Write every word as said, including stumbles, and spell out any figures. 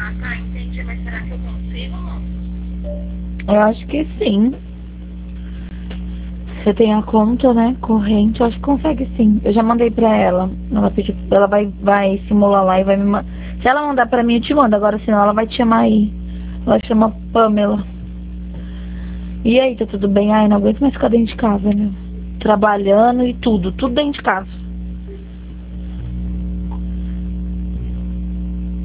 Ah, tá, entendi. Mas será que eu consigo, moço? Eu acho que sim. Você tem a conta, né? Corrente, eu acho que consegue sim. Eu já mandei pra ela. Ela pediu, ela vai, vai simular lá e vai me mandar. Se ela mandar pra mim, eu te mando. Agora, senão ela vai te chamar aí. Ela chama Pamela. E aí, tá tudo bem? Ai, não aguento mais ficar dentro de casa, né? Trabalhando e tudo, tudo dentro de casa.